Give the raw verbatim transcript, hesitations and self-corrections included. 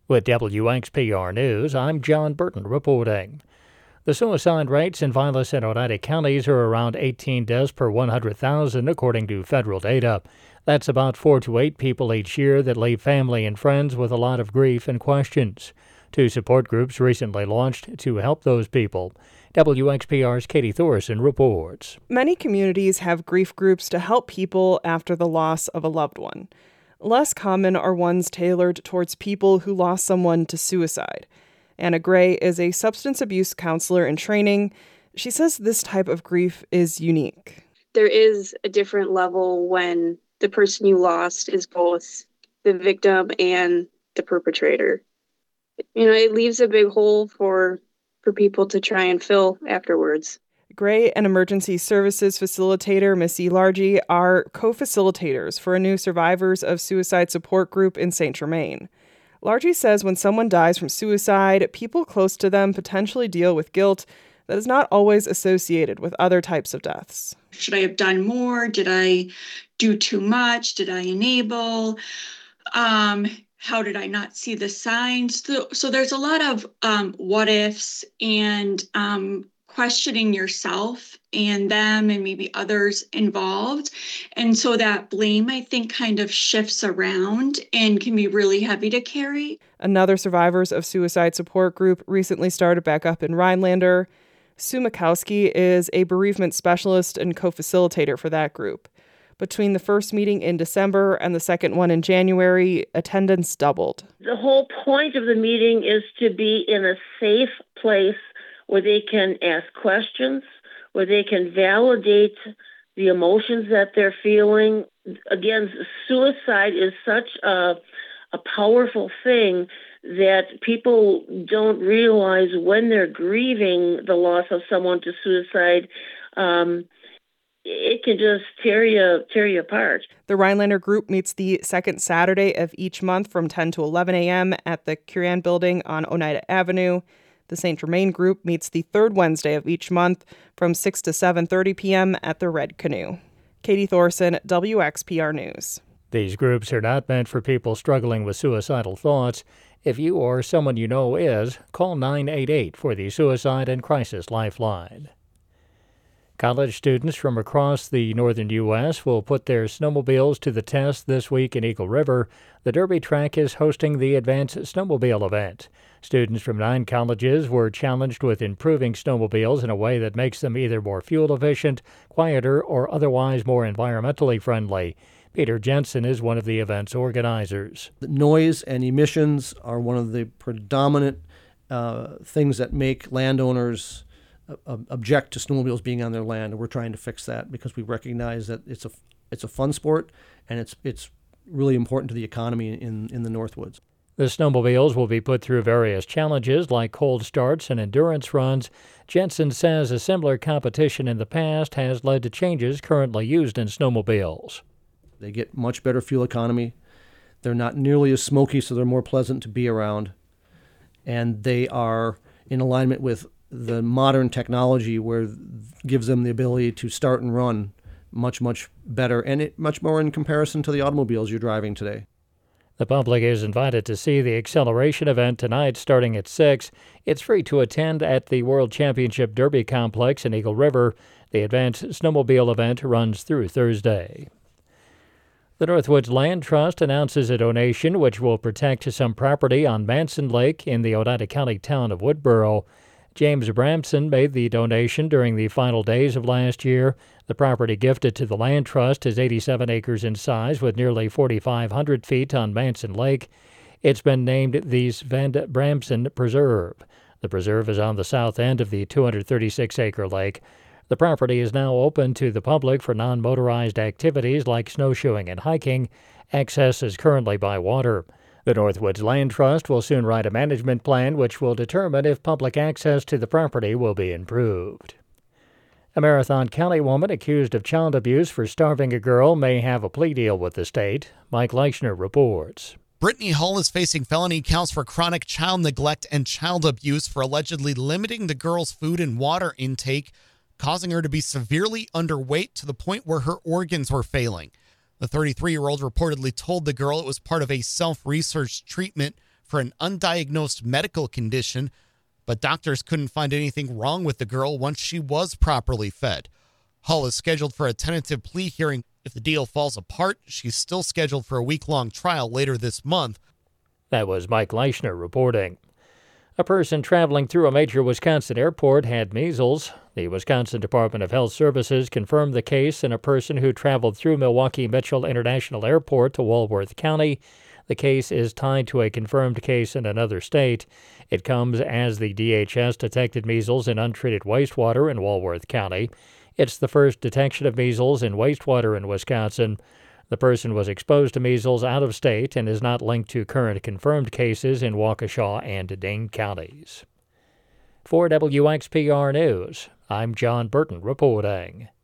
With W X P R News, I'm John Burton reporting. The suicide rates in Vilas and Oneida counties are around eighteen deaths per one hundred thousand, according to federal data. That's about four to eight people each year that leave family and friends with a lot of grief and questions. Two support groups recently launched to help those people. W X P R's Katie Thorson reports. Many communities have grief groups to help people after the loss of a loved one. Less common are ones tailored towards people who lost someone to suicide. Anna Gray is a substance abuse counselor in training. She says this type of grief is unique. There is a different level when the person you lost is both the victim and the perpetrator. You know, it leaves a big hole for for people to try and fill afterwards. Gray and emergency services facilitator Missy Largy are co-facilitators for a new survivors of suicide support group in Saint Germain. Largy says when someone dies from suicide, people close to them potentially deal with guilt that is not always associated with other types of deaths. Should I have done more? Did I do too much? Did I enable? Um, how did I not see the signs? So, so there's a lot of um, what ifs and um, questioning yourself and them and maybe others involved. And so that blame, I think, kind of shifts around and can be really heavy to carry. Another survivors of suicide support group recently started back up in Rhinelander. Sue Mikowski is a bereavement specialist and co-facilitator for that group. Between the first meeting in December and the second one in January, attendance doubled. The whole point of the meeting is to be in a safe place where they can ask questions, where they can validate the emotions that they're feeling. Again, suicide is such a, a powerful thing that people don't realize when they're grieving the loss of someone to suicide. Um, it can just tear you, tear you apart. The Rhinelander group meets the second Saturday of each month from ten to eleven a.m. at the Curran Building on Oneida Avenue. The Saint Germain group meets the third Wednesday of each month from six to seven thirty p.m. at the Red Canoe. Katie Thorson, W X P R News. These groups are not meant for people struggling with suicidal thoughts. If you or someone you know is, call nine eight eight for the Suicide and Crisis Lifeline. College students from across the northern U S will put their snowmobiles to the test this week in Eagle River. The Derby track is hosting the Advanced Snowmobile event. Students from nine colleges were challenged with improving snowmobiles in a way that makes them either more fuel efficient, quieter, or otherwise more environmentally friendly. Peter Jensen is one of the event's organizers. The noise and emissions are one of the predominant uh, things that make landowners uh, object to snowmobiles being on their land, and we're trying to fix that because we recognize that it's a it's a fun sport and it's it's really important to the economy in in the Northwoods. The snowmobiles will be put through various challenges like cold starts and endurance runs. Jensen says a similar competition in the past has led to changes currently used in snowmobiles. They get much better fuel economy. They're not nearly as smoky, so they're more pleasant to be around. And they are in alignment with the modern technology where it gives them the ability to start and run much, much better, and it, much more in comparison to the automobiles you're driving today. The public is invited to see the Acceleration event tonight starting at six. It's free to attend at the World Championship Derby Complex in Eagle River. The Advanced Snowmobile event runs through Thursday. The Northwoods Land Trust announces a donation which will protect some property on Manson Lake in the Oneida County town of Woodboro. James Bramson made the donation during the final days of last year. The property gifted to the Land Trust is eighty-seven acres in size with nearly forty-five hundred feet on Manson Lake. It's been named the Sven Bramson Preserve. The preserve is on the south end of the two hundred thirty-six acre lake. The property is now open to the public for non-motorized activities like snowshoeing and hiking. Access is currently by water. The Northwoods Land Trust will soon write a management plan which will determine if public access to the property will be improved. A Marathon County woman accused of child abuse for starving a girl may have a plea deal with the state. Mike Leichner reports. Brittany Hull is facing felony counts for chronic child neglect and child abuse for allegedly limiting the girl's food and water intake, causing her to be severely underweight to the point where her organs were failing. The thirty-three-year-old reportedly told the girl it was part of a self-research treatment for an undiagnosed medical condition, but doctors couldn't find anything wrong with the girl once she was properly fed. Hull is scheduled for a tentative plea hearing. If the deal falls apart, she's still scheduled for a week-long trial later this month. That was Mike Leischner reporting. A person traveling through a major Wisconsin airport had measles. The Wisconsin Department of Health Services confirmed the case in a person who traveled through Milwaukee Mitchell International Airport to Walworth County. The case is tied to a confirmed case in another state. It comes as the D H S detected measles in untreated wastewater in Walworth County. It's the first detection of measles in wastewater in Wisconsin. The person was exposed to measles out of state and is not linked to current confirmed cases in Waukesha and Dane counties. For W X P R News, I'm John Burton reporting.